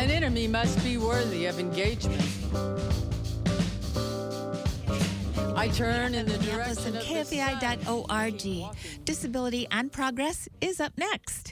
An enemy must be worthy of engagement. I turn in the direction of KFAI.org. Disability and Progress is up next.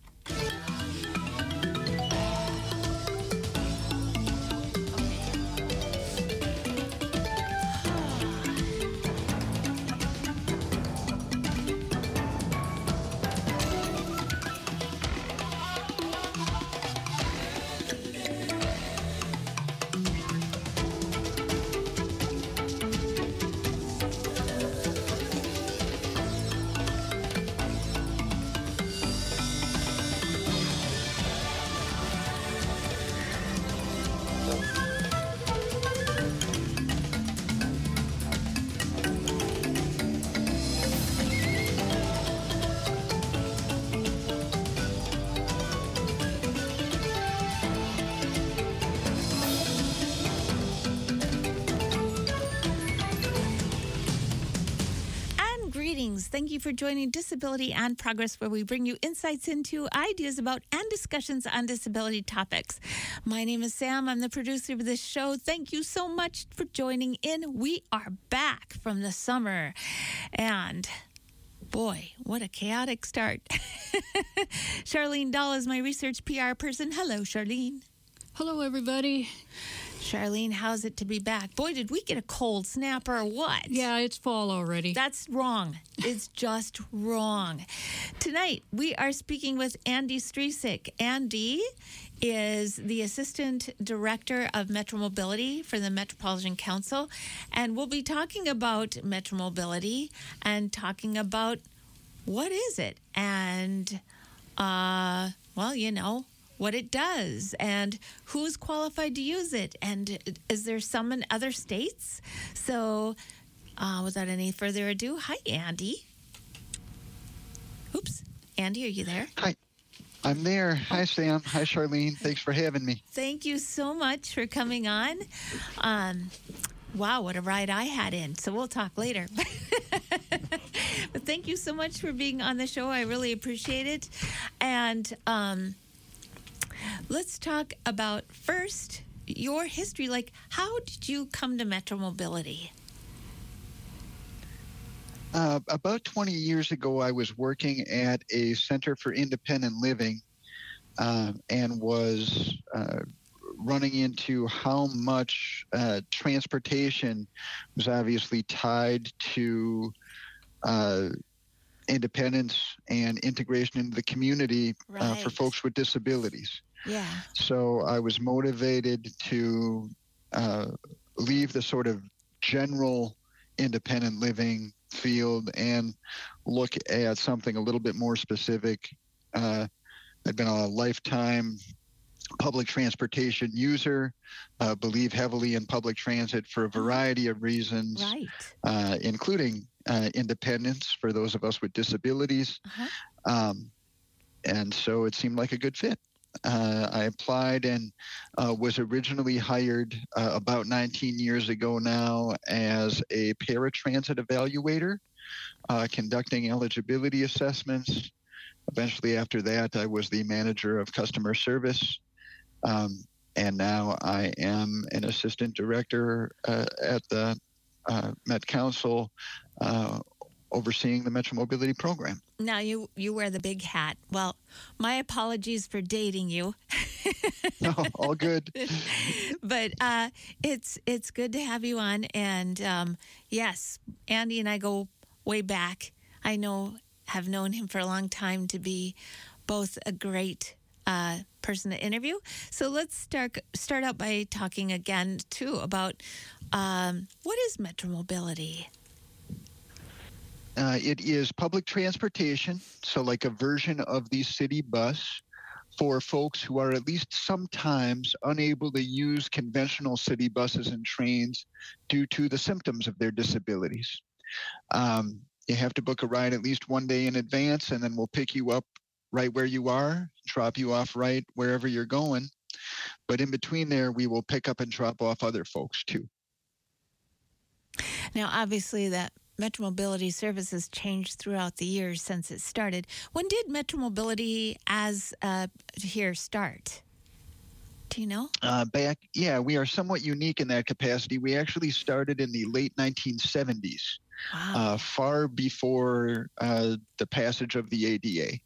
Thank you for joining Disability and Progress, where we bring you insights into ideas about and discussions on disability topics. My name is Sam. I'm the producer of this show. Thank you so much for joining in. We are back from the summer, and boy, what a chaotic start. Charlene Dahl is my research PR person. Hello, Charlene. Hello, everybody. Charlene, how's it to be back? Boy, did we get a cold snap or what? Yeah, it's fall already. That's wrong. It's just wrong. Tonight, we are speaking with Andy Stresik. Andy is the Assistant Director of Metro Mobility for the Metropolitan Council, and we'll be talking about Metro Mobility and talking about what is it and, what it does and who's qualified to use it, and is there some in other states? So without any further ado, hi, Andy. Oops. Andy, are you there? Hi. I'm there. Hi, Sam. Hi, Charlene. Thanks for having me. Thank you so much for coming on. Wow, what a ride I had in. So we'll talk later. But thank you so much for being on the show. I really appreciate it. And let's talk about first your history. Like, how did you come to Metro Mobility? About 20 years ago, I was working at a Center for Independent Living and was running into how much transportation was obviously tied to independence and integration into the community for folks with disabilities. Yeah. So I was motivated to leave the sort of general independent living field and look at something a little bit more specific. I've been a lifetime public transportation user, believe heavily in public transit for a variety of reasons, including independence for those of us with disabilities. And so it seemed like a good fit. I applied and was originally hired about 19 years ago now as a paratransit evaluator, conducting eligibility assessments. Eventually after that, I was the manager of customer service. And now I am an assistant director at the Met Council, overseeing the Metro Mobility program. Now you wear the big hat. Well, my apologies for dating you. No, all good. But it's good to have you on. And yes, Andy and I go way back. Have known him for a long time to be both a great person to interview. So let's start out by talking again too about what is Metro Mobility? It is public transportation, so like a version of the city bus for folks who are at least sometimes unable to use conventional city buses and trains due to the symptoms of their disabilities. You have to book a ride at least one day in advance, and then we'll pick you up right where you are, drop you off right wherever you're going. But in between there, we will pick up and drop off other folks too. Now, obviously, that Metro Mobility service has changed throughout the years since it started. When did Metro Mobility as here start? Do you know? We are somewhat unique in that capacity. We actually started in the late 1970s, Wow. far before the passage of the ADA.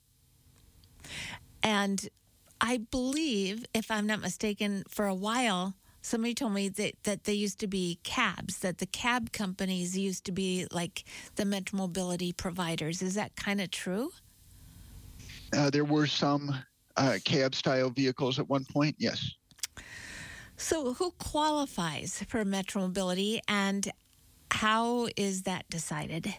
And I believe, if I'm not mistaken, for a while, somebody told me that they used to be cabs, that the cab companies used to be like the Metro Mobility providers. Is that kind of true? There were some cab-style vehicles at one point, yes. So who qualifies for Metro Mobility, and how is that decided?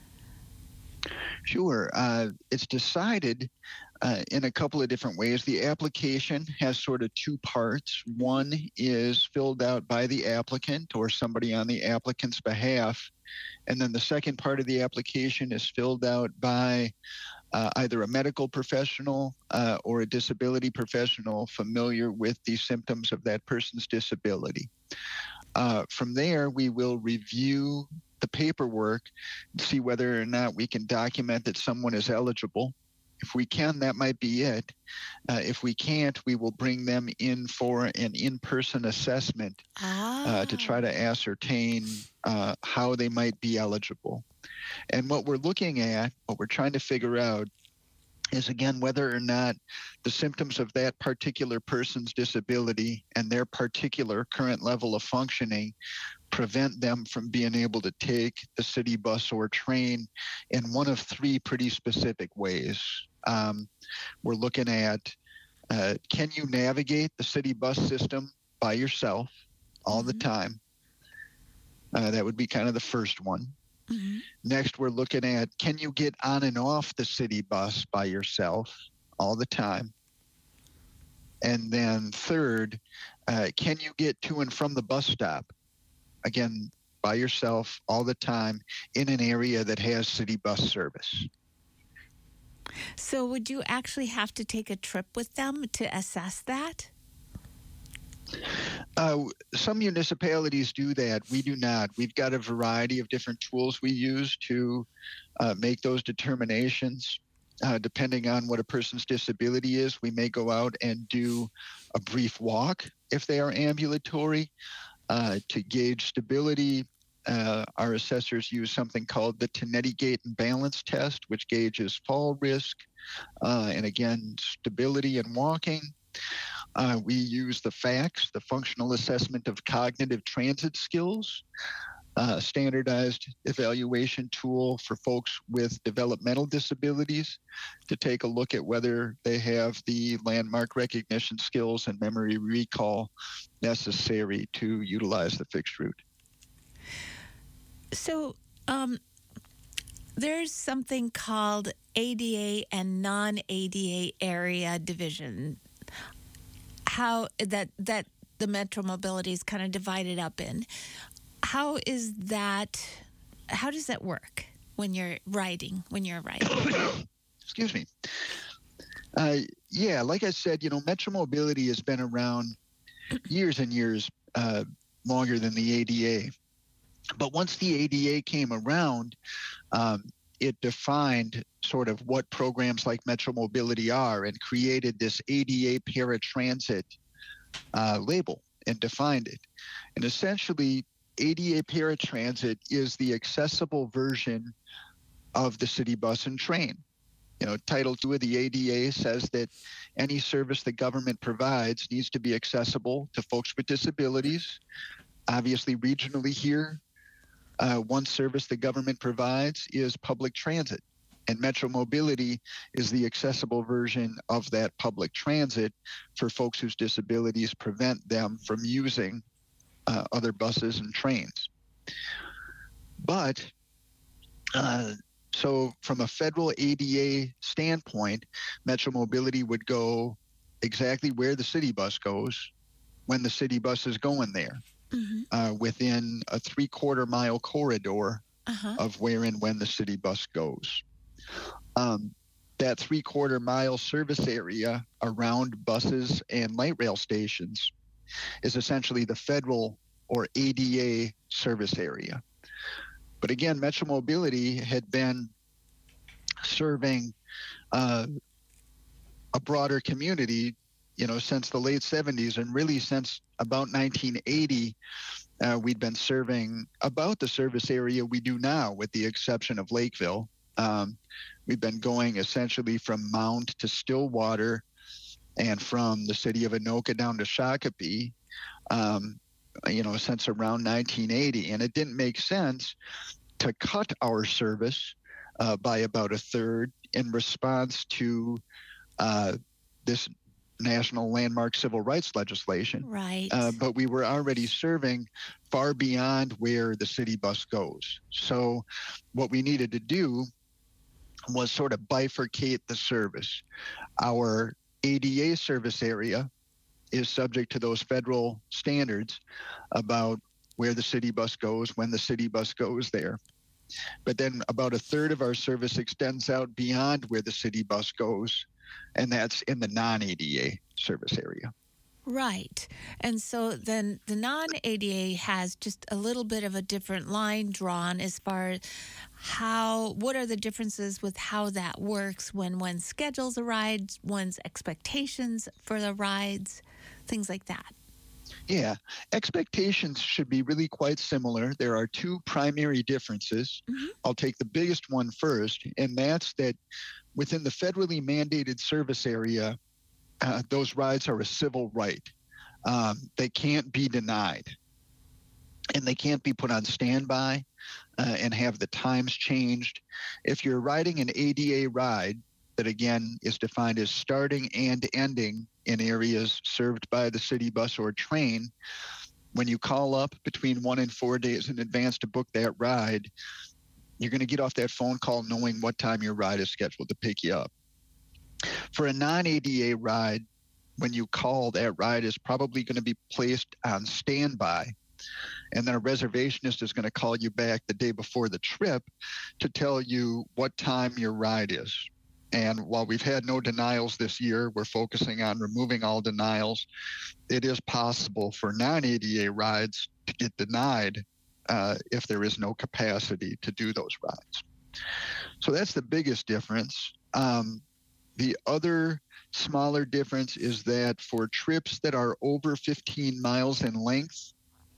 Sure. It's decided in a couple of different ways. The application has sort of two parts. One is filled out by the applicant or somebody on the applicant's behalf. And then the second part of the application is filled out by either a medical professional or a disability professional familiar with the symptoms of that person's disability. From there, we will review the paperwork and see whether or not we can document that someone is eligible. If we can, that might be it. If we can't, we will bring them in for an in-person assessment to try to ascertain how they might be eligible. And what we're looking at, what we're trying to figure out, is again whether or not the symptoms of that particular person's disability and their particular current level of functioning prevent them from being able to take the city bus or train in one of three pretty specific ways. We're looking at can you navigate the city bus system by yourself all the time? That would be kind of the first one. Mm-hmm. Next, we're looking at can you get on and off the city bus by yourself all the time? And then third, can you get to and from the bus stop, again, by yourself all the time in an area that has city bus service? So would you actually have to take a trip with them to assess that? Some municipalities do that. We do not. We've got a variety of different tools we use to make those determinations. Depending on what a person's disability is, we may go out and do a brief walk if they are ambulatory to gauge stability. Our assessors use something called the Tonetti Gait and Balance Test, which gauges fall risk and again, stability and walking. We use the FACS, the Functional Assessment of Cognitive Transit Skills, standardized evaluation tool for folks with developmental disabilities to take a look at whether they have the landmark recognition skills and memory recall necessary to utilize the fixed route. So there's something called ADA and non-ADA area division. How that the Metro Mobility is kind of divided up in. How does that work when you're riding? Excuse me. Like I said, Metro Mobility has been around years and years longer than the ADA. But once the ADA came around, it defined sort of what programs like Metro Mobility are and created this ADA paratransit label and defined it. And essentially, ADA paratransit is the accessible version of the city bus and train. Title II of the ADA says that any service the government provides needs to be accessible to folks with disabilities. Obviously, regionally here, one service the government provides is public transit, and Metro Mobility is the accessible version of that public transit for folks whose disabilities prevent them from using other buses and trains. But so from a federal ADA standpoint, Metro Mobility would go exactly where the city bus goes when the city bus is going there. Within a 3/4 mile corridor of where and when the city bus goes. That 3/4 mile service area around buses and light rail stations is essentially the federal or ADA service area. But again, Metro Mobility had been serving a broader community since the late 70s, and really since about 1980, we'd been serving about the service area we do now, with the exception of Lakeville. We've been going essentially from Mound to Stillwater, and from the city of Anoka down to Shakopee, since around 1980. And it didn't make sense to cut our service by about a third in response to this national landmark civil rights legislation. Right. But we were already serving far beyond where the city bus goes. So what we needed to do was sort of bifurcate the service. Our ADA service area is subject to those federal standards about where the city bus goes, when the city bus goes there. But then about a third of our service extends out beyond where the city bus goes, and that's in the non-ADA service area. Right. And so then the non-ADA has just a little bit of a different line drawn as far as what are the differences with how that works when one schedules a ride, one's expectations for the rides, things like that. Yeah, expectations should be really quite similar. There are two primary differences. Mm-hmm. I'll take the biggest one first, and that's that within the federally mandated service area, those rides are a civil right. They can't be denied, and they can't be put on standby and have the times changed. If you're riding an ADA ride that, again, is defined as starting and ending in areas served by the city bus or train, when you call up between 1 and 4 days in advance to book that ride, you're going to get off that phone call knowing what time your ride is scheduled to pick you up. For a non-ADA ride, when you call, that ride is probably going to be placed on standby, and then a reservationist is going to call you back the day before the trip to tell you what time your ride is. And while we've had no denials this year, we're focusing on removing all denials. It is possible for non-ADA rides to get denied if there is no capacity to do those rides. So that's the biggest difference. The other smaller difference is that for trips that are over 15 miles in length,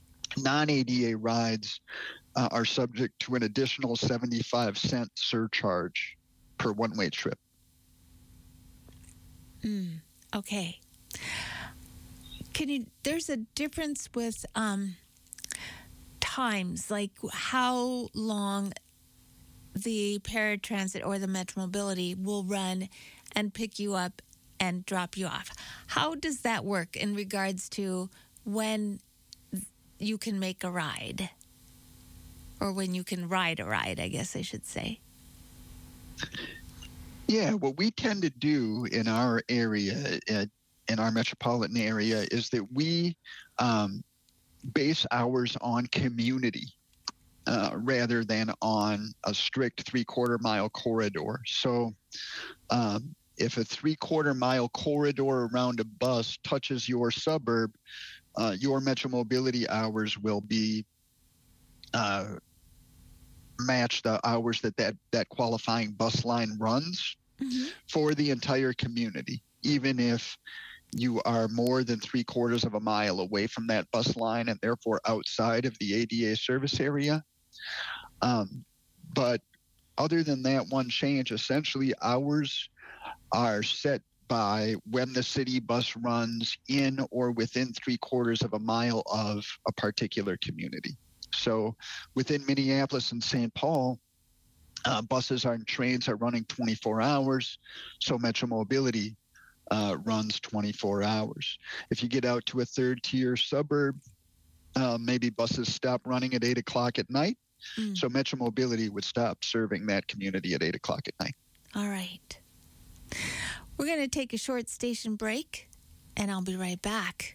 non-ADA rides are subject to an additional 75-cent surcharge per one-way trip. Okay. There's a difference with times, like how long the paratransit or the Metromobility will run and pick you up and drop you off. How does that work in regards to when you can make a ride? Or when you can ride a ride, I guess I should say. Yeah, what we tend to do in our area, in our metropolitan area, is that we base ours on community rather than on a strict 3/4 mile corridor. So if a 3/4 mile corridor around a bus touches your suburb, your Metromobility hours will be match the hours that qualifying bus line runs for the entire community, even if you are more than 3/4 of a mile away from that bus line and therefore outside of the ADA service area. But other than that one change, essentially hours are set by when the city bus runs in or within 3/4 of a mile of a particular community. So within Minneapolis and St. Paul, buses and trains are running 24 hours. So Metromobility runs 24 hours. If you get out to a third tier suburb, maybe buses stop running at 8 o'clock at night. So Metromobility would stop serving that community at 8 o'clock at night. All right. We're going to take a short station break, and I'll be right back.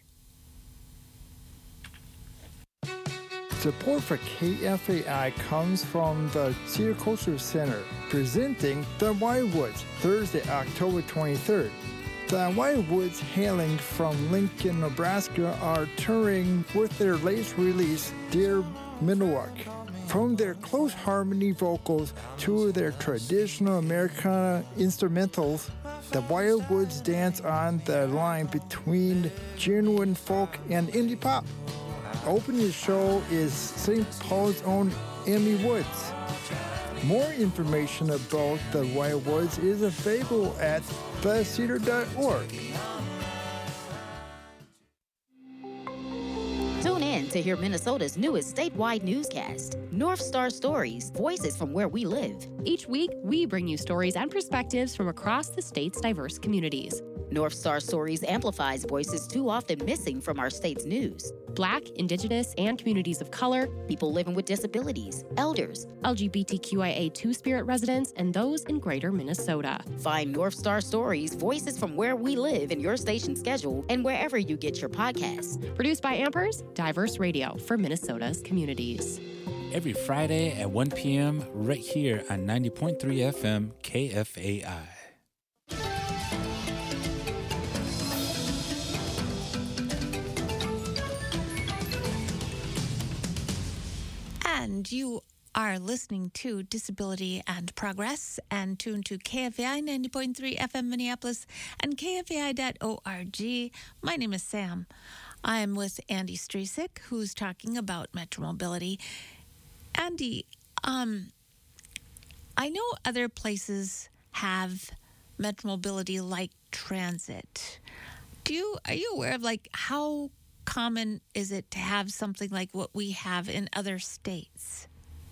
Support for KFAI comes from the Cedar Culture Center, presenting the Wildwoods, Thursday, October 23rd. The Wildwoods, hailing from Lincoln, Nebraska, are touring with their latest release, Dear Minnowuk. From their close harmony vocals to their traditional Americana instrumentals, The Wildwoods dance on the line between genuine folk and indie pop. Opening the show is St. Paul's own Emmy Woods. More information about the Wildwoods is available at thecedar.org. Tune in to hear Minnesota's newest statewide newscast, North Star Stories, Voices from Where We Live. Each week, we bring you stories and perspectives from across the state's diverse communities. North Star Stories amplifies voices too often missing from our state's news. Black, Indigenous, and communities of color, People living with disabilities, elders. LGBTQIA Two-Spirit residents, and those in greater Minnesota. Find North Star Stories, Voices from Where We Live in your station schedule and wherever you get your podcasts. Produced by Ampers, diverse radio for Minnesota's communities. Every Friday at 1 p.m. right here on 90.3 FM KFAI. And you are listening to Disability and Progress and tuned to KFAI 90.3 FM Minneapolis and KFAI.org. My name is Sam. I'm with Andy Stresik, who's talking about Metromobility. Andy, I know other places have Metromobility like transit. Are you aware of how common is it to have something like what we have in other states?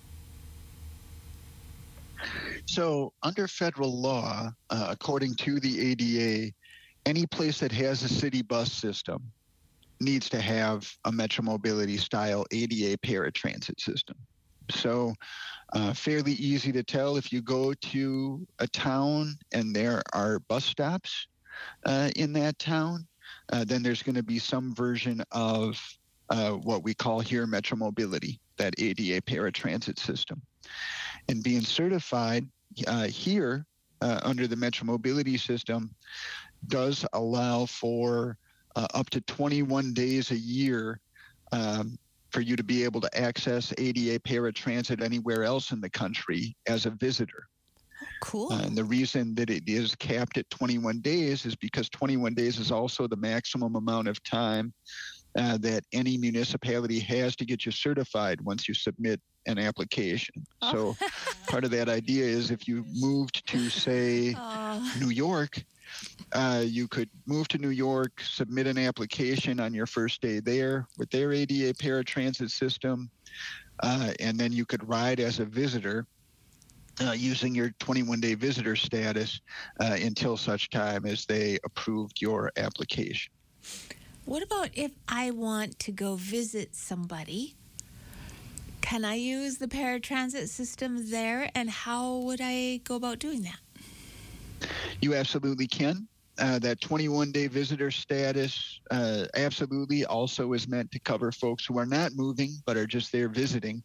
So under federal law, according to the ADA, any place that has a city bus system needs to have a Metromobility style ADA paratransit system. So fairly easy to tell if you go to a town and there are bus stops in that town, then there's going to be some version of what we call here Metromobility, that ADA paratransit system. And being certified here under the Metromobility system does allow for up to 21 days a year for you to be able to access ADA paratransit anywhere else in the country as a visitor. Cool. And the reason that it is capped at 21 days is because 21 days is also the maximum amount of time that any municipality has to get you certified once you submit an application. So part of that idea is if you moved to, say, New York, you could move to New York, submit an application on your first day there with their ADA paratransit system, and then you could ride as a visitor using your 21-day visitor status until such time as they approved your application. What about if I want to go visit somebody? Can I use the paratransit system there, and how would I go about doing that? You absolutely can. That 21-day visitor status absolutely also is meant to cover folks who are not moving but are just there visiting.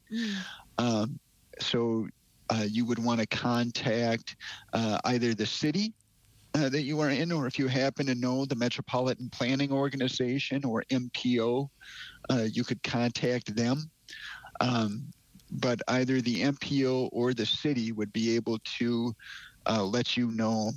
So you would want to contact either the city that you are in, or if you happen to know the Metropolitan Planning Organization or MPO, you could contact them. But either the MPO or the city would be able to let you know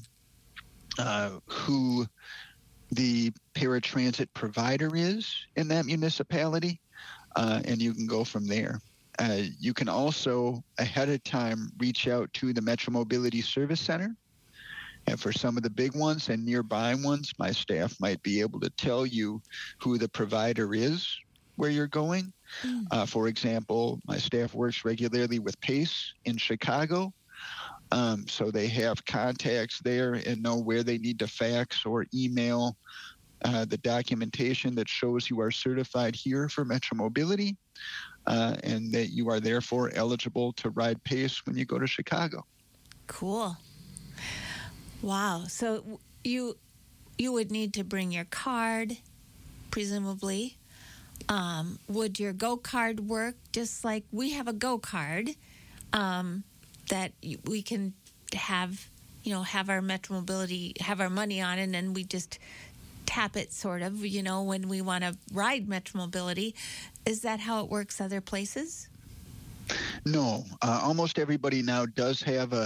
who the paratransit provider is in that municipality, and you can go from there. You can also, ahead of time, reach out to the Metromobility Service Center. And for some of the big ones and nearby ones, my staff might be able to tell you who the provider is where you're going. For example, my staff works regularly with PACE in Chicago. So they have contacts there and know where they need to fax or email the documentation that shows you are certified here for Metromobility and that you are therefore eligible to ride PACE when you go to Chicago. Cool. Wow. So you would need to bring your card, presumably. Would your Go card work just like we have a Go card that we can have our Metromobility, have our money on, and then we just tap it sort of, when we want to ride Metromobility. Is that how it works other places? No. Almost everybody now does have a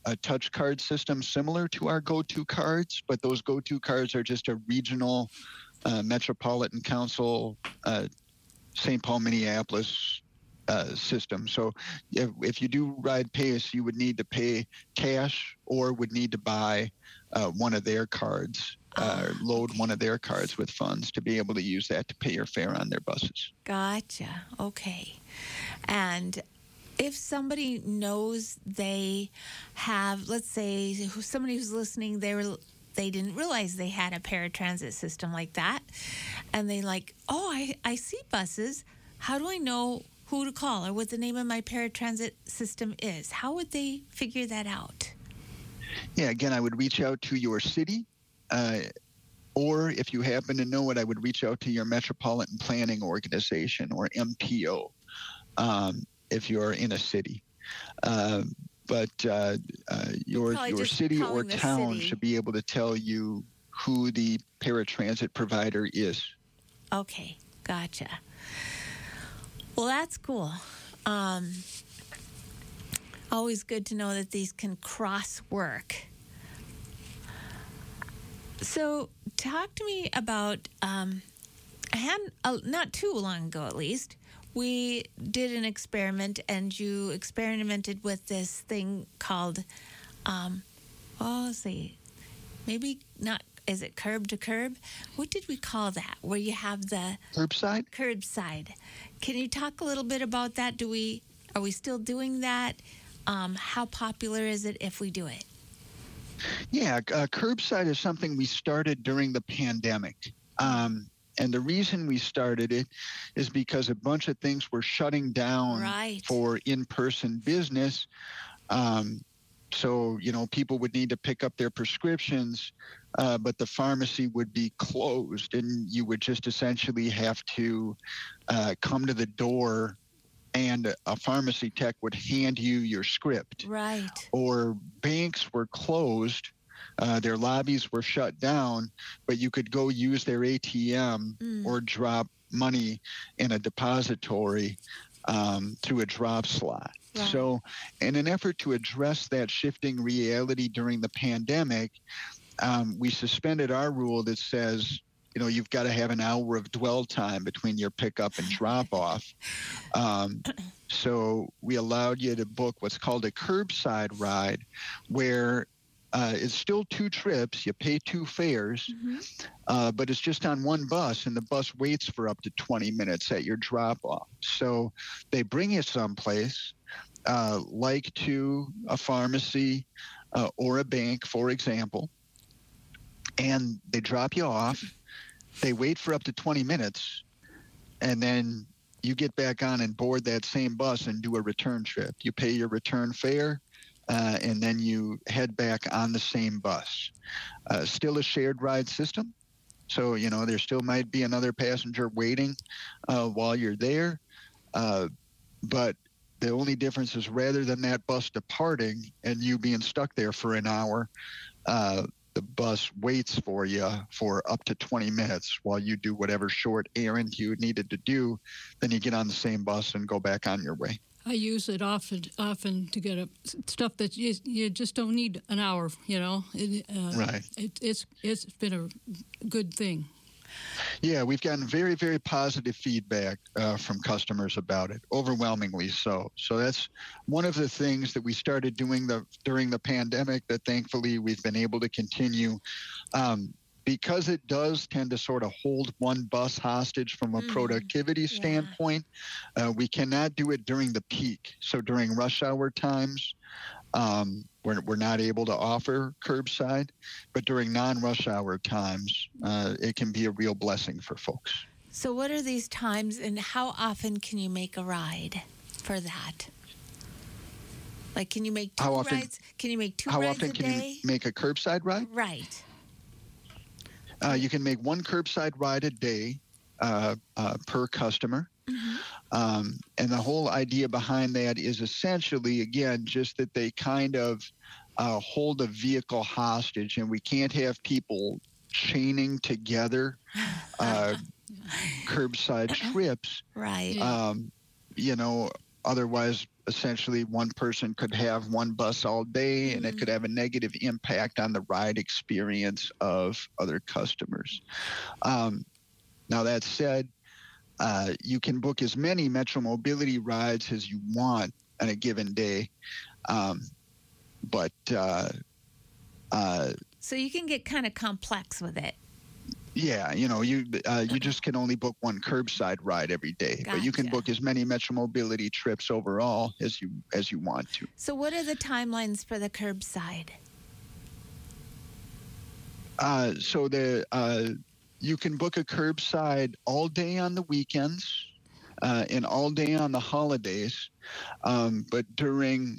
a touch card system similar to our Go-To cards, but those Go-To cards are just a regional Metropolitan Council, St. Paul, Minneapolis system. So if you do ride Pace, you would need to pay cash or would need to buy one of their cards, load one of their cards with funds to be able to use that to pay your fare on their buses. Gotcha. Okay. And if somebody knows they have, let's say, somebody who's listening, they didn't realize they had a paratransit system like that, and they like, I see buses. How do I know who to call or what the name of my paratransit system is? How would they figure that out? Yeah, again, I would reach out to your city, or if you happen to know it, I would reach out to your Metropolitan Planning Organization, or MPO, if you're in a city. But your city or town should be able to tell you who the paratransit provider is. Okay, gotcha. Well, that's cool. Always good to know that these can cross work. So talk to me about, not too long ago at least, we did an experiment, and you experimented with this thing called, maybe not, is it curb to curb? What did we call that? Where you have the curbside? Curbside. Can you talk a little bit about that? Are we still doing that? How popular is it if we do it? Yeah, curbside is something we started during the pandemic. And the reason we started it is because a bunch of things were shutting down for in-person business. So, people would need to pick up their prescriptions, but the pharmacy would be closed, and you would just essentially have to come to the door, and a pharmacy tech would hand you your script. Right. Or banks were closed. Their lobbies were shut down, but you could go use their ATM or drop money in a depository through a drop slot. Right. So in an effort to address that shifting reality during the pandemic, we suspended our rule that says, you've got to have an hour of dwell time between your pickup and drop off. So we allowed you to book what's called a curbside ride, where it's still 2 trips. You pay 2 fares, but it's just on one bus, and the bus waits for up to 20 minutes at your drop-off. So they bring you someplace, like to a pharmacy or a bank, for example, and they drop you off. They wait for up to 20 minutes, and then you get back on and board that same bus and do a return trip. You pay your return fare, and then you head back on the same bus. Still a shared ride system. So, there still might be another passenger waiting while you're there. But the only difference is, rather than that bus departing and you being stuck there for an hour, the bus waits for you for up to 20 minutes while you do whatever short errand you needed to do. Then you get on the same bus and go back on your way. I use it often to get stuff that you just don't need an hour, Right. It's been a good thing. Yeah, we've gotten very, very positive feedback from customers about it, overwhelmingly so. So that's one of the things that we started doing during the pandemic that thankfully we've been able to continue. Because it does tend to sort of hold one bus hostage from a productivity standpoint, we cannot do it during the peak. So during rush hour times, we're not able to offer curbside, but during non-rush hour times, it can be a real blessing for folks. So what are these times, and how often can you make a ride for that? Like, can you make 2 rides? Can you make 2 rides a day? How often can you make a curbside ride? Right. You can make 1 curbside ride a day per customer. And the whole idea behind that is essentially, again, just that they kind of hold a vehicle hostage, and we can't have people chaining together curbside trips. Right. Otherwise essentially one person could have one bus all day, and it could have a negative impact on the ride experience of other customers. Now, that said, you can book as many Metro Mobility rides as you want on a given day. So you can get kind of complex with it. Yeah, you just can only book one curbside ride every day, but you can book as many Metro Mobility trips overall as you want to. So what are the timelines for the curbside? You can book a curbside all day on the weekends and all day on the holidays, but during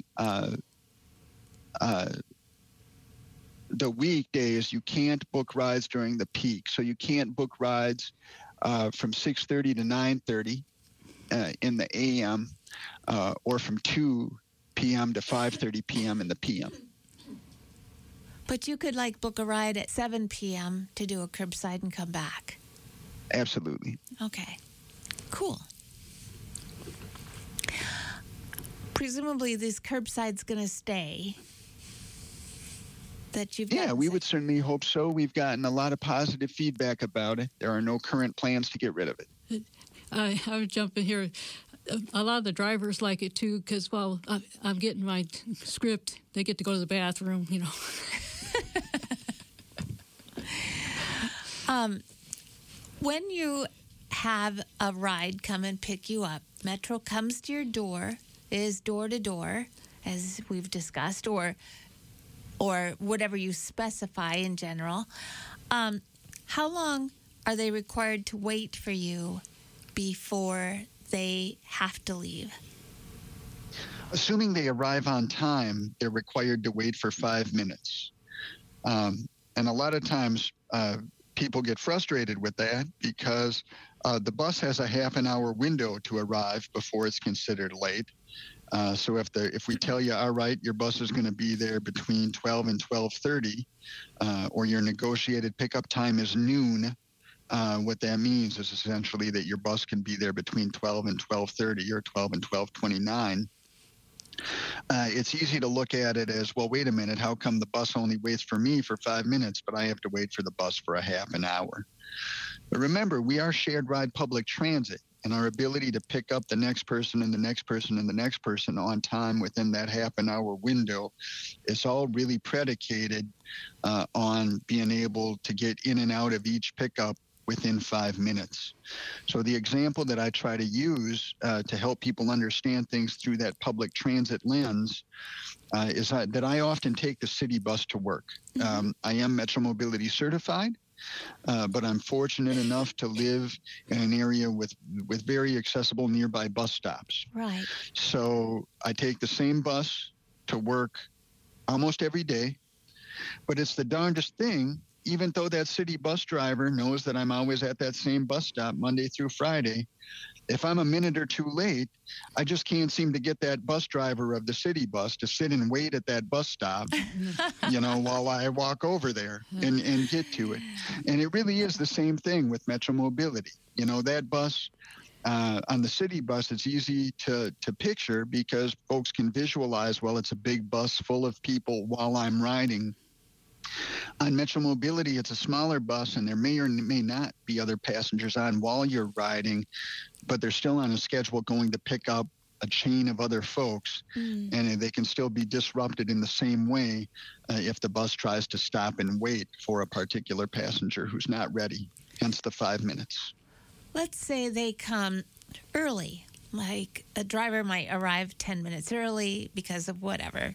the weekdays, you can't book rides during the peak. So you can't book rides from 6:30 to 9:30 in the AM or from 2 p.m. to 5:30 p.m. in the PM. But you could book a ride at 7 p.m. to do a curbside and come back. Absolutely. Okay. Cool. Presumably this curbside's going to stay. Yeah, we would certainly hope so. We've gotten a lot of positive feedback about it. There are no current plans to get rid of it. I would jump in here. A lot of the drivers like it too, because while I'm getting my script, they get to go to the bathroom, When you have a ride come and pick you up, Metro comes to your door, is door to door, as we've discussed, or whatever you specify in general. How long are they required to wait for you before they have to leave? Assuming they arrive on time, they're required to wait for 5 minutes. And a lot of times people get frustrated with that because the bus has a half an hour window to arrive before it's considered late. So if we tell you, all right, your bus is going to be there between 12 and 12:30, or your negotiated pickup time is noon, what that means is essentially that your bus can be there between 12 and 12:30 or 12 and 12:29. It's easy to look at it as, well, wait a minute, how come the bus only waits for me for 5 minutes, but I have to wait for the bus for a half an hour? But remember, we are shared ride public transit, and our ability to pick up the next person and the next person and the next person on time within that half an hour window is all really predicated on being able to get in and out of each pickup within 5 minutes. So the example that I try to use to help people understand things through that public transit lens is that I often take the city bus to work. I am Metro Mobility certified, but I'm fortunate enough to live in an area with very accessible nearby bus stops. Right. So I take the same bus to work almost every day, but it's the darndest thing. Even though that city bus driver knows that I'm always at that same bus stop Monday through Friday, if I'm a minute or two late, I just can't seem to get that bus driver of the city bus to sit and wait at that bus stop, while I walk over there and get to it. And it really is the same thing with Metro Mobility. That bus, on the city bus, it's easy to picture because folks can visualize, well, it's a big bus full of people while I'm riding. On Metro Mobility, it's a smaller bus, and there may or may not be other passengers on while you're riding, but they're still on a schedule going to pick up a chain of other folks, and they can still be disrupted in the same way if the bus tries to stop and wait for a particular passenger who's not ready, hence the 5 minutes. Let's say they come early, like a driver might arrive 10 minutes early because of whatever.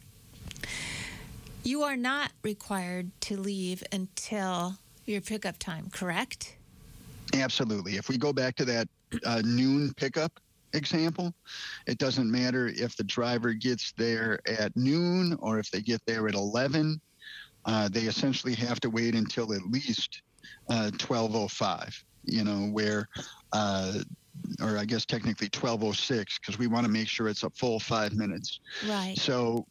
You are not required to leave until your pickup time, correct? Absolutely. If we go back to that noon pickup example, it doesn't matter if the driver gets there at noon or if they get there at 11. They essentially have to wait until at least 12:05, or I guess technically 12:06, because we want to make sure it's a full 5 minutes. Right. So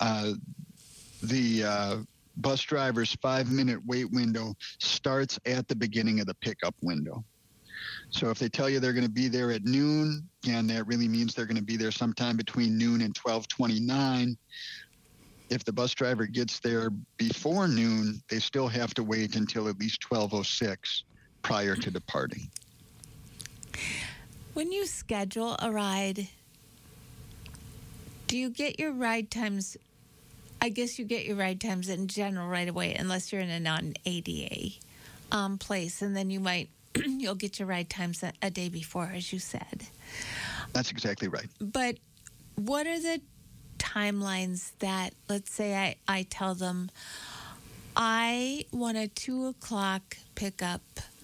the bus driver's 5 minute wait window starts at the beginning of the pickup window. So if they tell you they're going to be there at noon, and that really means they're going to be there sometime between noon and 12:29. If the bus driver gets there before noon, they still have to wait until at least 12:06 prior to departing. When you schedule a ride, do you get your ride times? I guess you get your ride times in general right away, unless you're in a non-ADA place, and then you'll get your ride times a day before, as you said. That's exactly right. But what are the timelines that, let's say I tell them, I want a 2:00 pickup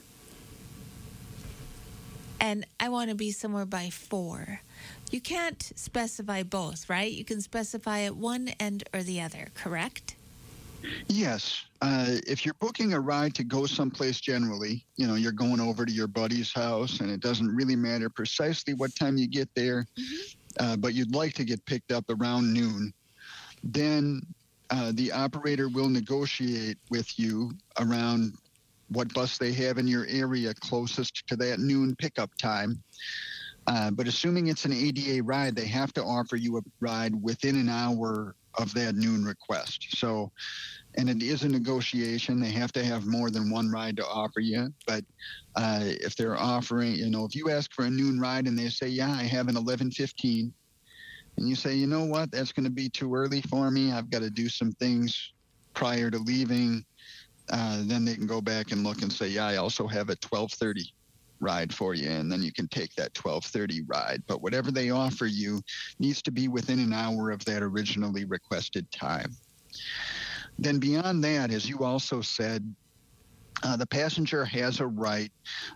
and I want to be somewhere by 4. You can't specify both, right? You can specify at one end or the other, correct? Yes. If you're booking a ride to go someplace generally, you're going over to your buddy's house and it doesn't really matter precisely what time you get there, but you'd like to get picked up around noon, then the operator will negotiate with you around what bus they have in your area closest to that noon pickup time. But assuming it's an ADA ride, they have to offer you a ride within an hour of that noon request. So, and it is a negotiation. They have to have more than one ride to offer you. But if they're offering, if you ask for a noon ride and they say, yeah, I have an 11:15, and you say, you know what, that's going to be too early for me. I've got to do some things prior to leaving. Then they can go back and look and say, yeah, I also have a 12:30 ride for you, and then you can take that 12:30 ride. But whatever they offer you needs to be within an hour of that originally requested time. Then beyond that, as you also said, the passenger has a right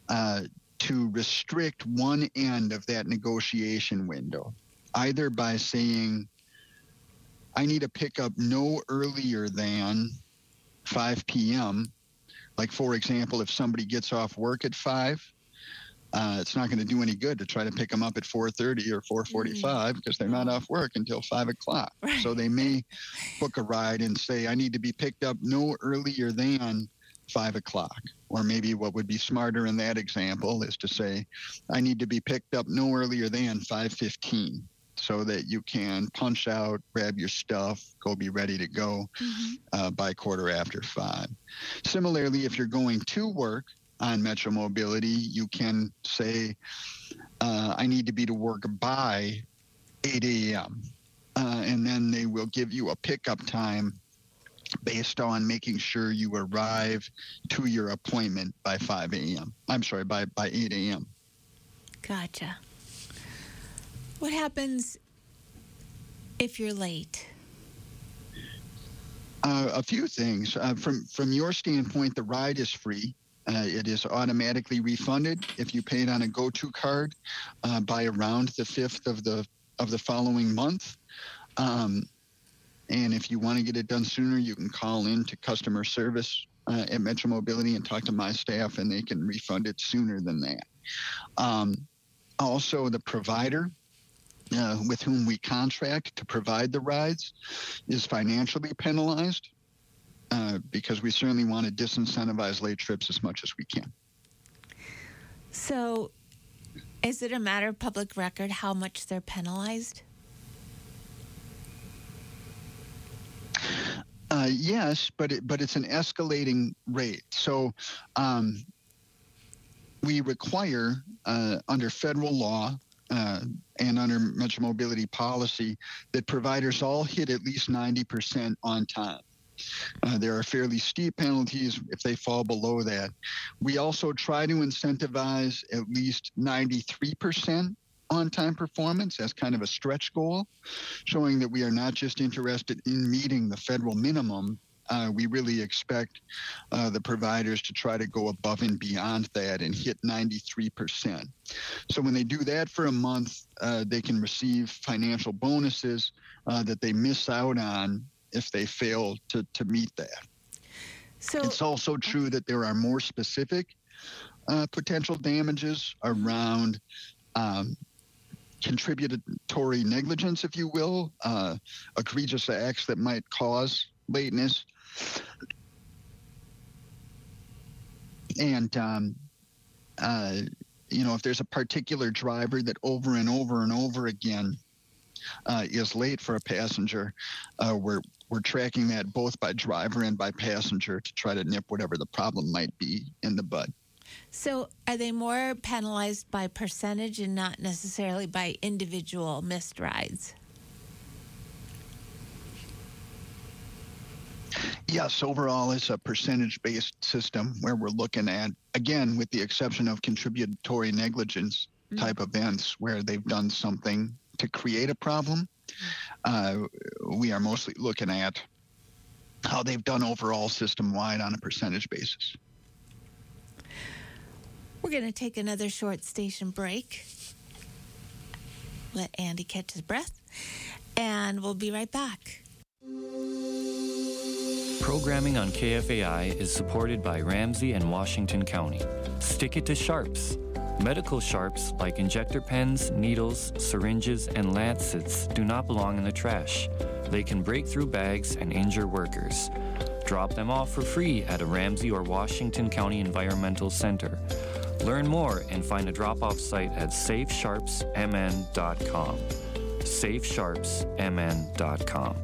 to restrict one end of that negotiation window, either by saying, I need a pickup no earlier than 5 p.m. Like, for example, if somebody gets off work at 5, it's not going to do any good to try to pick them up at 4:30 or 4:45 because they're not off work until 5 o'clock. Right. So they may book a ride and say, I need to be picked up no earlier than 5 o'clock. Or maybe what would be smarter in that example is to say, I need to be picked up no earlier than 5:15. So that you can punch out, grab your stuff, go be ready to go by 5:15. Similarly, if you're going to work on Metro Mobility, you can say, I need to be to work by 8 a.m. And then they will give you a pickup time based on making sure you arrive to your appointment by 5 a.m. I'm sorry, by 8 a.m. Gotcha. What happens if you're late? A few things. From your standpoint, the ride is free. It is automatically refunded if you paid on a GoTo card by around the 5th of the following month. And if you want to get it done sooner, you can call in to customer service at Metro Mobility and talk to my staff, and they can refund it sooner than that. Also, the provider with whom we contract to provide the rides is financially penalized because we certainly want to disincentivize late trips as much as we can. So is it a matter of public record how much they're penalized? Yes, but it's an escalating rate. So we require under federal law and under Metro Mobility policy that providers all hit at least 90% on time. There are fairly steep penalties if they fall below that. We also try to incentivize at least 93% on-time performance as kind of a stretch goal, showing that we are not just interested in meeting the federal minimum. We really expect the providers to try to go above and beyond that and hit 93%. So when they do that for a month, they can receive financial bonuses that they miss out on if they fail to meet that. So it's also true that there are more specific potential damages around contributory negligence, if you will, egregious acts that might cause lateness. And if there's a particular driver that over and over and over again is late for a passenger, we're tracking that both by driver and by passenger to try to nip whatever the problem might be in the bud. So are they more penalized by percentage and not necessarily by individual missed rides? Yes, overall it's a percentage-based system where we're looking at, again, with the exception of contributory negligence type events where they've done something to create a problem, we are mostly looking at how they've done overall system-wide on a percentage basis. We're going to take another short station break. Let Andy catch his breath, and we'll be right back. Programming on KFAI is supported by Ramsey and Washington County. Stick it to sharps. Medical sharps like injector pens, needles, syringes, and lancets do not belong in the trash. They can break through bags and injure workers. Drop them off for free at a Ramsey or Washington County Environmental Center. Learn more and find a drop-off site at safesharpsmn.com. safesharpsmn.com.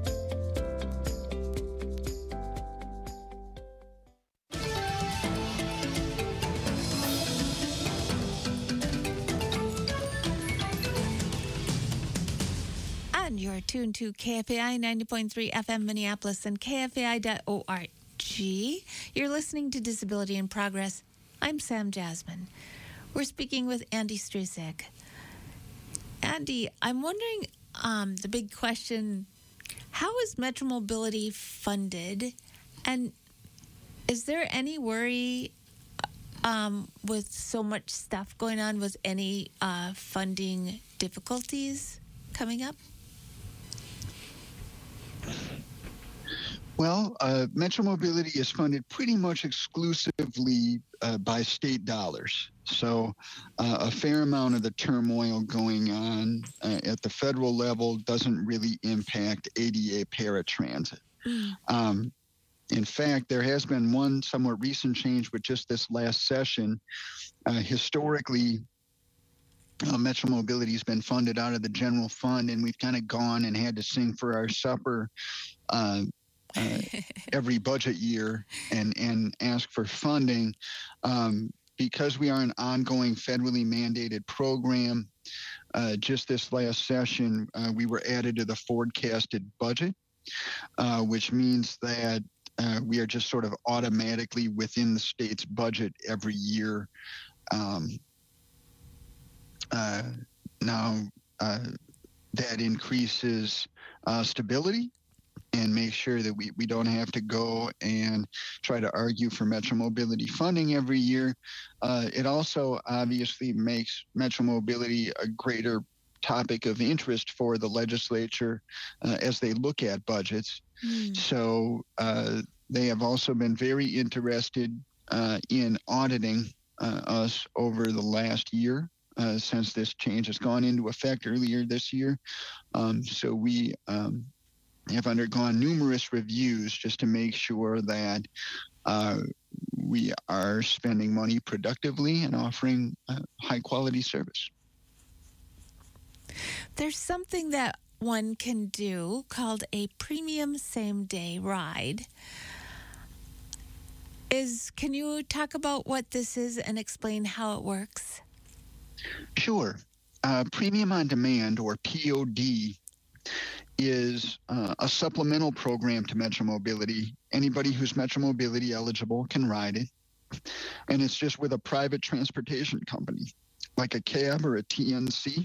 You're tuned to KFAI 90.3 FM Minneapolis and KFAI.org. You're listening to Disability in Progress. I'm Sam Jasmine. We're speaking with Andy Strusek. Andy, I'm wondering, the big question, how is Metro Mobility funded? And is there any worry with so much stuff going on with any funding difficulties coming up? Well, Metro Mobility is funded pretty much exclusively by state dollars. So a fair amount of the turmoil going on at the federal level doesn't really impact ADA paratransit. In fact, there has been one somewhat recent change with just this last session. Historically, Metro Mobility has been funded out of the general fund, and we've kind of gone and had to sing for our supper every budget year and ask for funding. Because we are an ongoing federally mandated program, just this last session, we were added to the forecasted budget, which means that we are just sort of automatically within the state's budget every year. Now, that increases stability and make sure that we don't have to go and try to argue for Metro Mobility funding every year. It also obviously makes Metro Mobility a greater topic of interest for the legislature as they look at budgets. So they have also been very interested in auditing us over the last year since this change has gone into effect earlier this year. So we have undergone numerous reviews just to make sure that we are spending money productively and offering high quality service. There's something that one can do called a premium same-day ride. Can you talk about what this is and explain how it works? Sure. Premium on Demand, or POD, is a supplemental program to Metro Mobility. Anybody who's Metro Mobility eligible can ride it. And it's just with a private transportation company, like a cab or a TNC.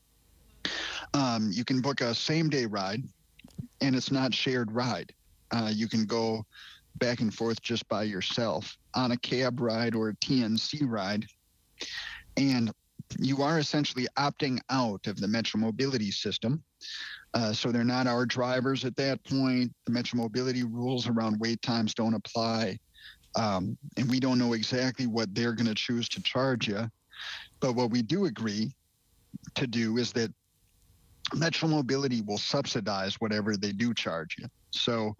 You can book a same-day ride, and it's not shared ride. You can go back and forth just by yourself on a cab ride or a TNC ride. And you are essentially opting out of the Metro Mobility system. So they're not our drivers at that point. The Metro Mobility rules around wait times don't apply. And we don't know exactly what they're going to choose to charge you. But what we do agree to do is that Metro Mobility will subsidize whatever they do charge you. So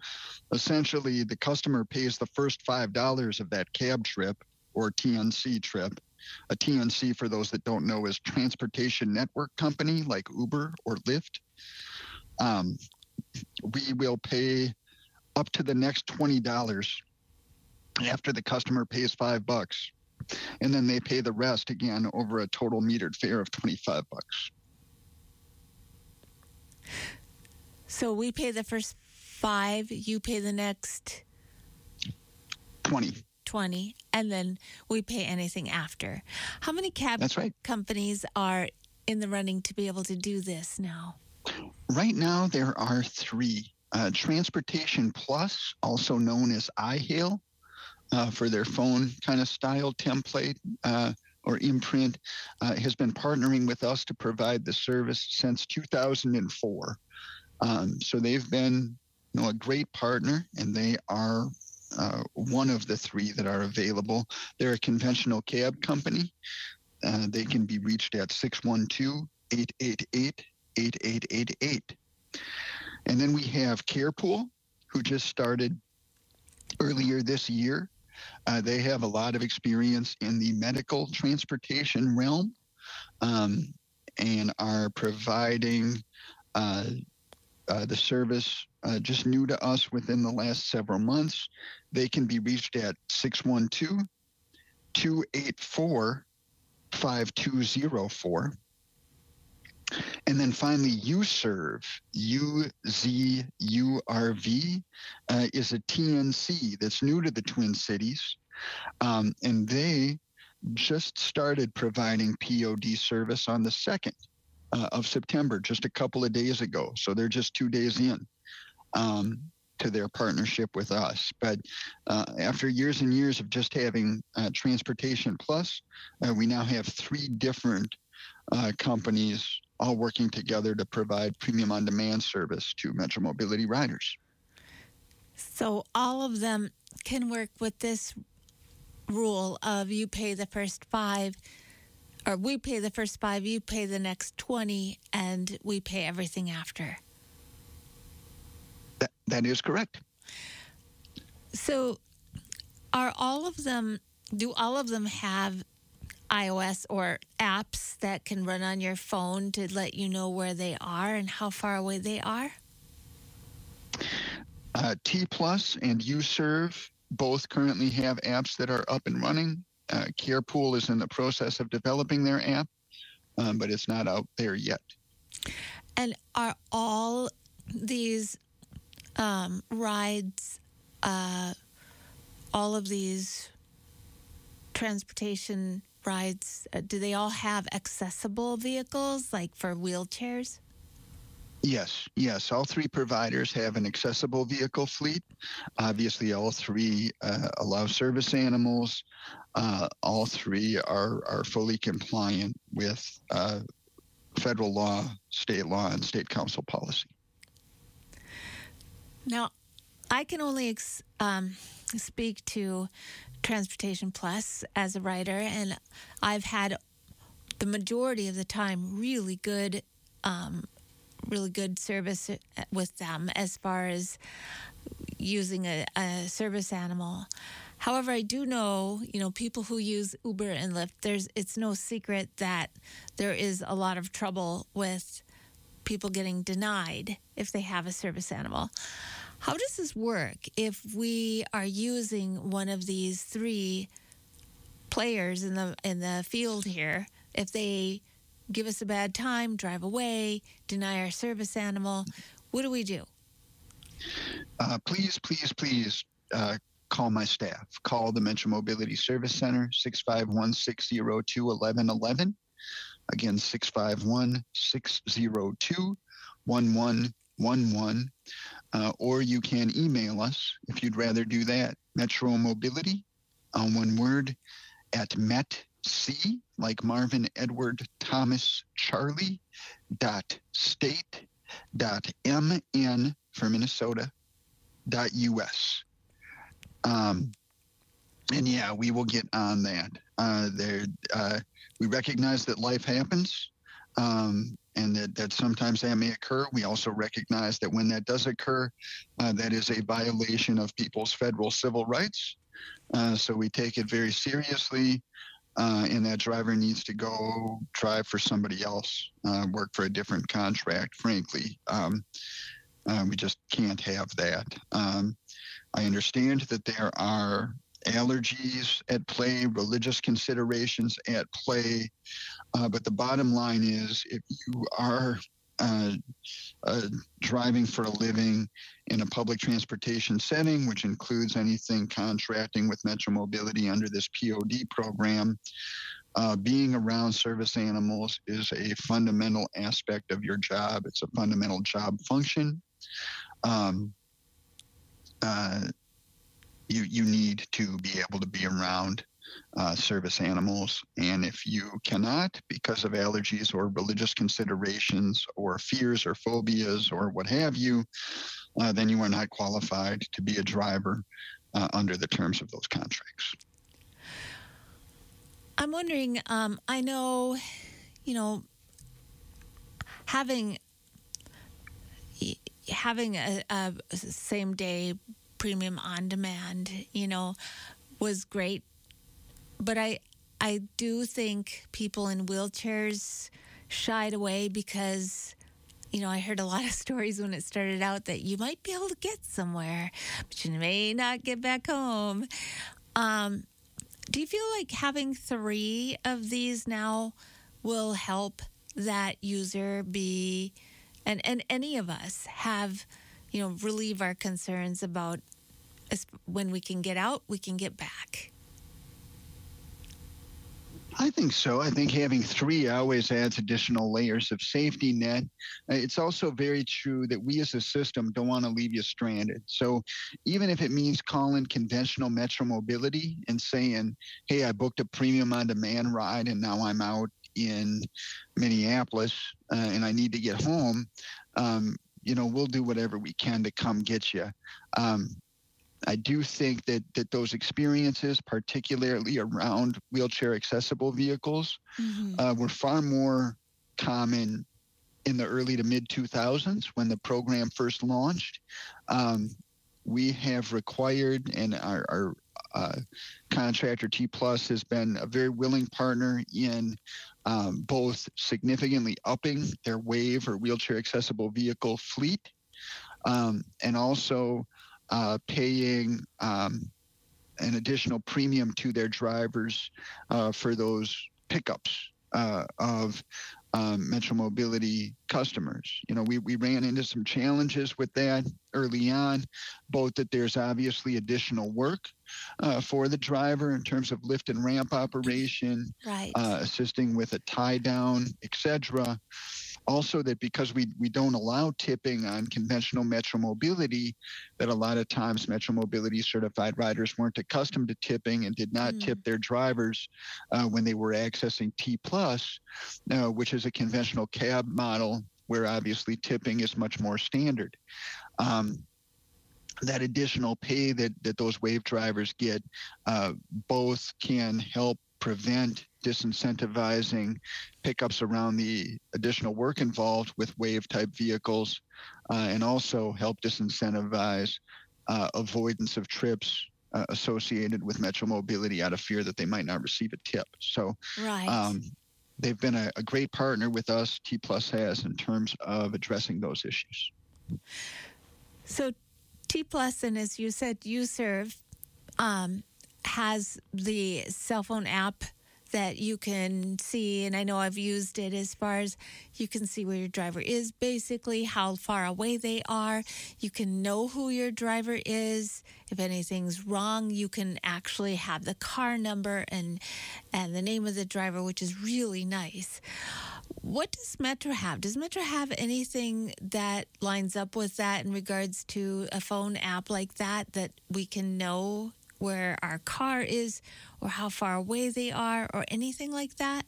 essentially, the customer pays the first $5 of that cab trip or TNC trip, A TNC, for those that don't know, is transportation network company like Uber or Lyft. We will pay up to the next $20 after the customer pays $5, and then they pay the rest again over a total metered fare of $25. So we pay the first $5, you pay the next 20, and then we pay anything after. How many cab companies are in the running to be able to do this now? Right now, there are 3. Transportation Plus, also known as iHail, for their phone kind of style template or imprint, has been partnering with us to provide the service since 2004. So they've been a great partner, and they are one of the 3 that are available. They're a conventional cab company. They can be reached at 612-888-8888. And then we have Carepool, who just started earlier this year. They have a lot of experience in the medical transportation realm, and are providing the service just new to us within the last several months. They can be reached at 612-284-5204. And then finally, UServe, UZURV, is a TNC that's new to the Twin Cities. And they just started providing POD service on the 2nd of September, just a couple of days ago. So they're just 2 days in to their partnership with us. But after years and years of just having Transportation Plus, we now have 3 different companies all working together to provide premium on-demand service to Metro Mobility riders. So all of them can work with this rule of you pay the first 5, or we pay the first 5, you pay the next 20, and we pay everything after. That is correct. So do all of them have iOS or apps that can run on your phone to let you know where they are and how far away they are? T Plus and UServe both currently have apps that are up and running. Carepool is in the process of developing their app, but it's not out there yet. And are all these rides, all of these transportation rides, do they all have accessible vehicles, like for wheelchairs? Yes. All 3 providers have an accessible vehicle fleet. Obviously, all 3 allow service animals. All 3 are fully compliant with federal law, state law, and state council policy. Now, I can only speak to Transportation Plus as a rider, and I've had the majority of the time really good service with them as far as using a service animal. However, I do know, people who use Uber and Lyft, it's no secret that there is a lot of trouble with people getting denied if they have a service animal. How does this work if we are using one of these 3 players in the field here? If they give us a bad time, drive away, deny our service animal, what do we do? Please call my staff. Call the Metro Mobility Service Center, 651-602-1111. Again, 651-602-1111. Or you can email us if you'd rather do that. Metro Mobility, one word, at metc, like Marvin, Edward, Thomas, Charlie, .state.mn for Minnesota, .us. And yeah, we will get on that. We recognize that life happens, and that sometimes that may occur. We also recognize that when that does occur, that is a violation of people's federal civil rights. So we take it very seriously. and that driver needs to go drive for somebody else, work for a different contract, frankly. We just can't have that. I understand that there are allergies at play, religious considerations at play, but the bottom line is if you are driving for a living in a public transportation setting, which includes anything contracting with Metro Mobility under this POD program, being around service animals is a fundamental aspect of your job. It's a fundamental job function. You need to be able to be around service animals. And if you cannot, because of allergies or religious considerations or fears or phobias or what have you, then you are not qualified to be a driver under the terms of those contracts. I'm wondering, I know, having a same day premium on demand, was great. But I do think people in wheelchairs shied away because, I heard a lot of stories when it started out that you might be able to get somewhere, but you may not get back home. Do you feel like having 3 of these now will help that user be, and any of us have, relieve our concerns about when we can get out, we can get back? I think so. I think having 3 always adds additional layers of safety net. It's also very true that we as a system don't want to leave you stranded. So even if it means calling conventional Metro Mobility and saying, hey, I booked a premium on demand ride and now I'm out in Minneapolis and I need to get home, we'll do whatever we can to come get you. I do think that those experiences, particularly around wheelchair accessible vehicles, were far more common in the early to mid 2000s when the program first launched. We have required, and our contractor T Plus has been a very willing partner in both significantly upping their WAVE or wheelchair accessible vehicle fleet, and also paying an additional premium to their drivers for those pickups of Metro Mobility customers. We ran into some challenges with that early on, both that there's obviously additional work for the driver in terms of lift and ramp operation, right, assisting with a tie down, etc. Also that because we don't allow tipping on conventional Metro Mobility, that a lot of times Metro Mobility certified riders weren't accustomed to tipping and did not tip their drivers when they were accessing T Plus, which is a conventional cab model where obviously tipping is much more standard. That additional pay that those WAVE drivers get both can help prevent disincentivizing pickups around the additional work involved with WAVE type vehicles, and also help disincentivize avoidance of trips associated with Metro Mobility out of fear that they might not receive a tip. So they've been a great partner with us, T Plus has, in terms of addressing those issues. So T Plus, and as you said, you serve, has the cell phone app that you can see, and I know I've used it as far as you can see where your driver is, basically how far away they are. You can know who your driver is. If anything's wrong, you can actually have the car number and the name of the driver, which is really nice. What does Metro have? Does Metro have anything that lines up with that in regards to a phone app like that we can know where our car is or how far away they are or anything like that?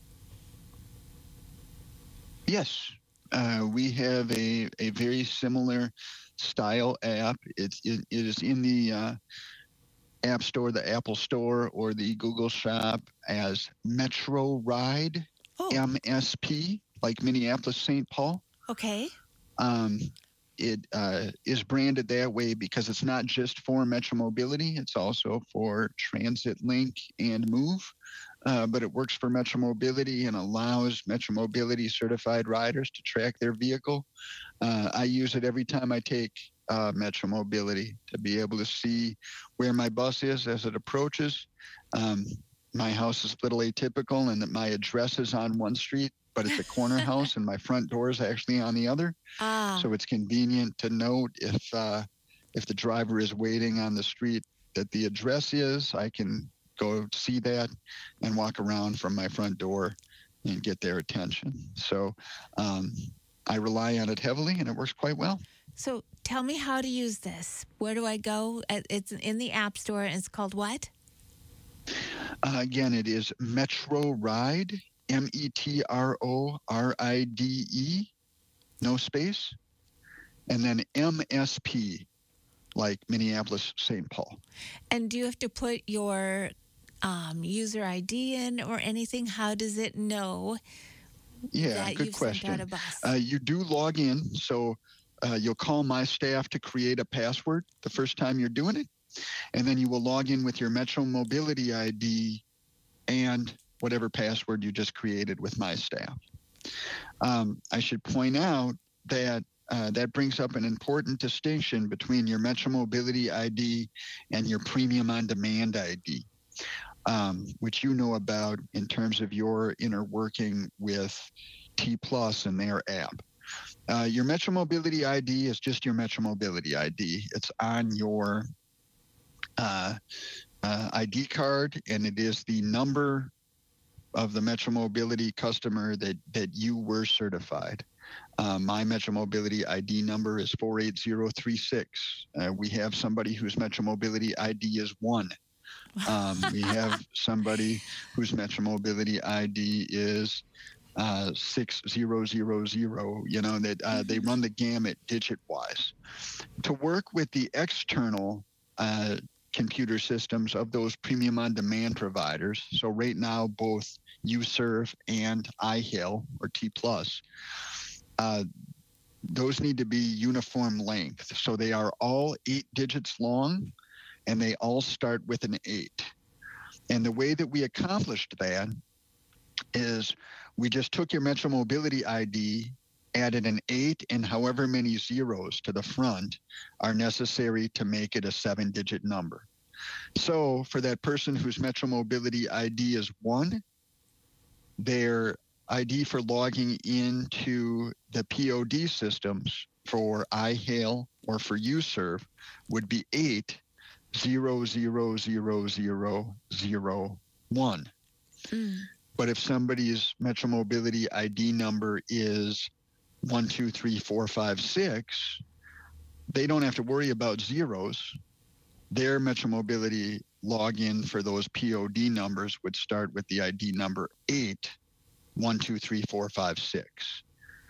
Yes. We have a very similar style app. It is in the App Store, the Apple Store, or the Google Shop as Metro Ride, MSP, like Minneapolis, St. Paul. Okay. It is branded that way because it's not just for Metro Mobility. It's also for Transit Link and Move. but it works for Metro Mobility and allows Metro Mobility certified riders to track their vehicle. I use it every time I take Metro Mobility to be able to see where my bus is as it approaches. My house is a little atypical in that my address is on one street, but it's a corner house and my front door is actually on the other. So it's convenient to note if the driver is waiting on the street that the address is. I can go see that and walk around from my front door and get their attention. So I rely on it heavily and it works quite well. So tell me how to use this. Where do I go? It's in the App Store and it's called what? Again, it is Metro Ride, METRORIDE, no space, and then MSP, like Minneapolis, St. Paul. And do you have to put your user ID in or anything? How does it know that good you've question. sent out a bus? You do log in, so you'll call my staff to create a password the first time you're doing it, and then you will log in with your Metro Mobility ID and whatever password you just created with my staff. I should point out that that brings up an important distinction between your Metro Mobility ID and your Premium On Demand ID, which you know about in terms of your inner working with T Plus and their app. Your Metro Mobility ID is just your Metro Mobility ID. It's on your ID card, and it is the number of the Metro Mobility customer that you were certified. My Metro Mobility ID number is 48036. We have somebody whose Metro Mobility ID is 1. We have somebody whose Metro Mobility ID is 6000. That they run the gamut digit-wise. To work with the external computer systems of those Premium On Demand providers, so right now both UServe and iHail or T Plus, those need to be uniform length. So they are all 8 digits long, and they all start with an 8. And the way that we accomplished that is we just took your Metro Mobility ID, added an 8 and however many zeros to the front are necessary to make it a 7-digit number. So for that person whose Metro Mobility ID is 1, their ID for logging into the POD systems for iHail or for UServe would be 8000001. But if somebody's Metro Mobility ID number is 1, 2, 3, 4, 5, 6, they don't have to worry about zeros. Their Metro Mobility login for those POD numbers would start with the ID number 8, 1, 2, 3, 4, 5, 6.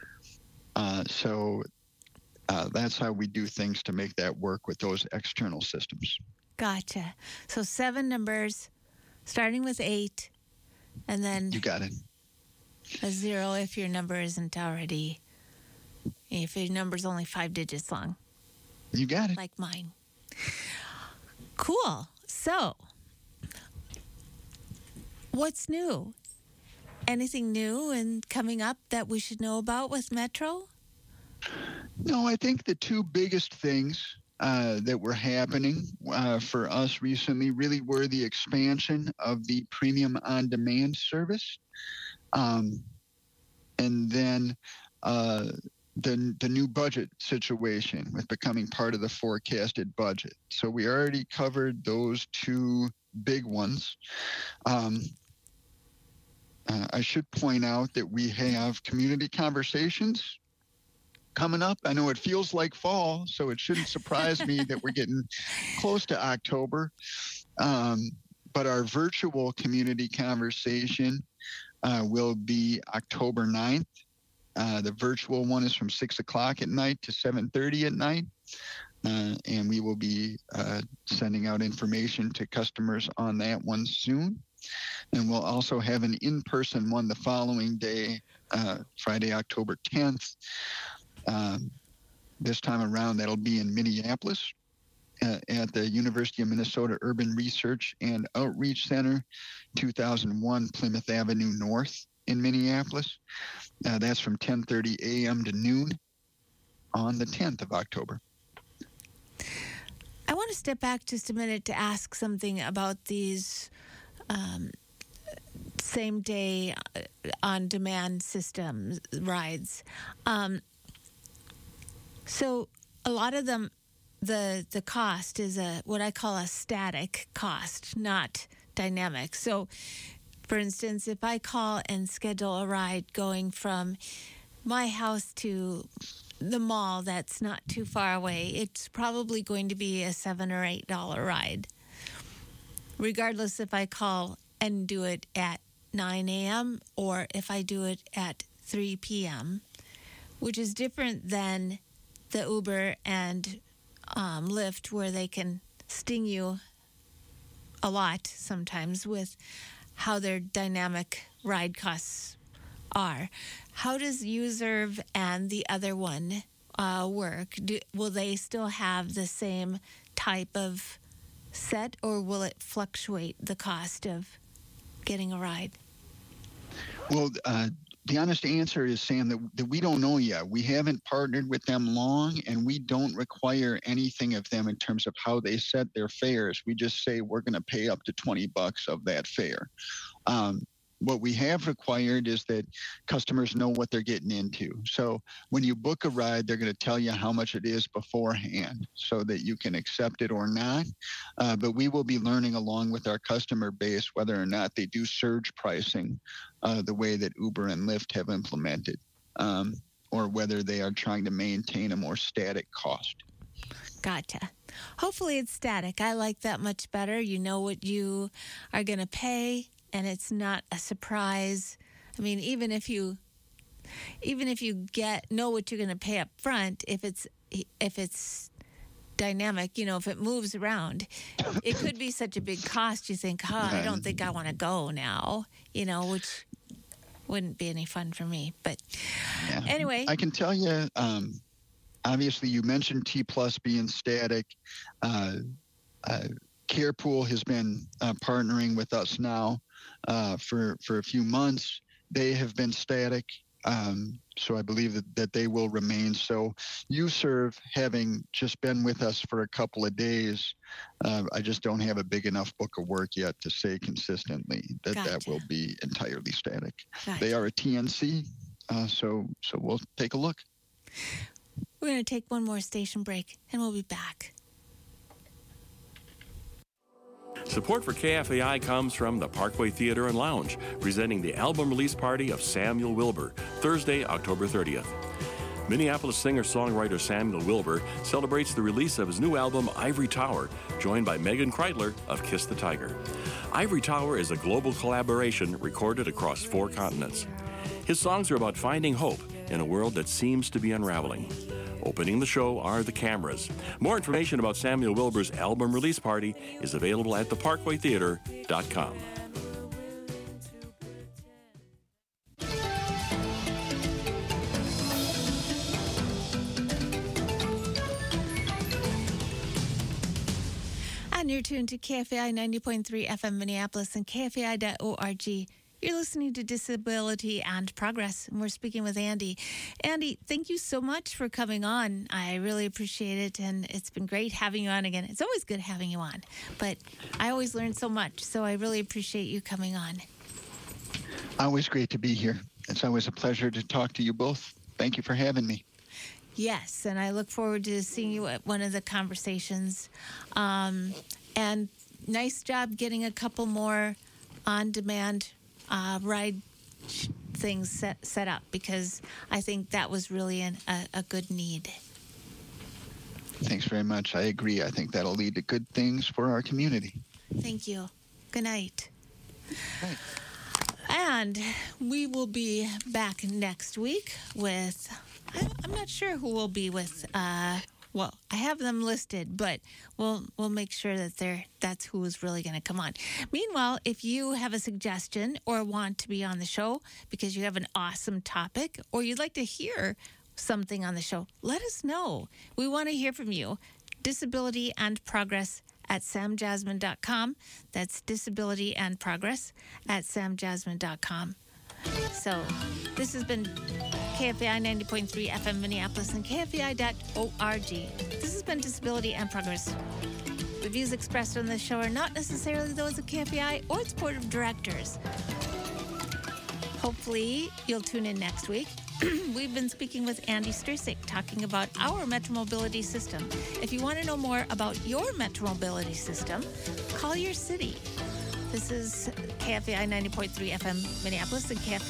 So that's how we do things to make that work with those external systems. Gotcha. So 7 numbers, starting with 8, and then you got it. A 0 if your number isn't already, if your number's only 5 digits long. You got it. Like mine. Cool. So, what's new? Anything new and coming up that we should know about with Metro? No, I think the 2 biggest things that were happening for us recently really were the expansion of the Premium On Demand service, and then the new budget situation with becoming part of the forecasted budget. So we already covered those 2 big ones. I should point out that we have community conversations coming up. I know it feels like fall, so it shouldn't surprise me that we're getting close to October. But our virtual community conversation will be October 9th. The virtual one is from 6 o'clock at night to 7:30 at night. And we will be sending out information to customers on that one soon. And we'll also have an in-person one the following day, Friday, October 10th. This time around, that'll be in Minneapolis. at the University of Minnesota Urban Research and Outreach Center, 2001 Plymouth Avenue North in Minneapolis. That's from 10:30 a.m. to noon on the 10th of October. I want to step back just a minute to ask something about these same-day on-demand systems rides. So a lot of them, the cost is what I call a static cost, not dynamic. So, for instance, if I call and schedule a ride going from my house to the mall that's not too far away, it's probably going to be a $7 or $8 ride. Regardless if I call and do it at 9 a.m. or if I do it at 3 p.m., which is different than the Uber and Lyft, where they can sting you a lot sometimes with how their dynamic ride costs are. How does Userve and the other one work? Will they still have the same type of set, or will it fluctuate the cost of getting a ride? Well, the honest answer is, Sam, that we don't know yet. We haven't partnered with them long, and we don't require anything of them in terms of how they set their fares. We just say we're going to pay up to $20 of that fare. What we have required is that customers know what they're getting into. So when you book a ride, they're going to tell you how much it is beforehand so that you can accept it or not. But we will be learning along with our customer base whether or not they do surge pricing the way that Uber and Lyft have implemented, or whether they are trying to maintain a more static cost. Gotcha. Hopefully it's static. I like that much better. You know what you are going to pay, and it's not a surprise. I mean, even if you know what you're going to pay up front, if it's dynamic, if it moves around, it could be such a big cost. You think, I don't think I want to go now, which wouldn't be any fun for me. But anyway, I can tell you, obviously you mentioned T Plus being static. Carepool has been partnering with us now for a few months. They have been static, so I believe that they will remain. So Userve, having just been with us for a couple of days, I just don't have a big enough book of work yet to say consistently that will be entirely static. Gotcha. They are a TNC, so we'll take a look. We're going to take one more station break, and we'll be back. Support for KFAI comes from the Parkway Theater and Lounge, presenting the album release party of Samuel Wilber, Thursday, October 30th. Minneapolis singer-songwriter Samuel Wilber celebrates the release of his new album, Ivory Tower, joined by Megan Kreitler of Kiss the Tiger. Ivory Tower is a global collaboration recorded across 4 continents. His songs are about finding hope in a world that seems to be unraveling. Opening the show are the Cameras. More information about Samuel Wilber's album release party is available at theparkwaytheater.com. And you're tuned to KFAI 90.3 FM Minneapolis and KFAI.org. You're listening to Disability and Progress, and we're speaking with Andy. Andy, thank you so much for coming on. I really appreciate it, and it's been great having you on again. It's always good having you on, but I always learn so much, so I really appreciate you coming on. Always great to be here. It's always a pleasure to talk to you both. Thank you for having me. Yes, and I look forward to seeing you at one of the conversations. And nice job getting a couple more on-demand ride things set up, because I think that was really a good need. Thanks very much. I agree. I think that'll lead to good things for our community. Thank you. Good night. Right. And we will be back next week with, I'm not sure who we'll be with. Well, I have them listed, but we'll make sure that that's who is really going to come on. Meanwhile, if you have a suggestion or want to be on the show because you have an awesome topic or you'd like to hear something on the show, let us know. We want to hear from you. Disability and Progress at samjasmine.com. That's disability and progress at samjasmine.com. So this has been KFAI 90.3 FM Minneapolis and KFAI.org. This has been Disability and Progress. The views expressed on this show are not necessarily those of KFAI or its board of directors. Hopefully, you'll tune in next week. We've been speaking with Andy Strisick, talking about our Metromobility system. If you want to know more about your Metromobility system, call your city. This is KFAI 90.3 FM Minneapolis and KFAI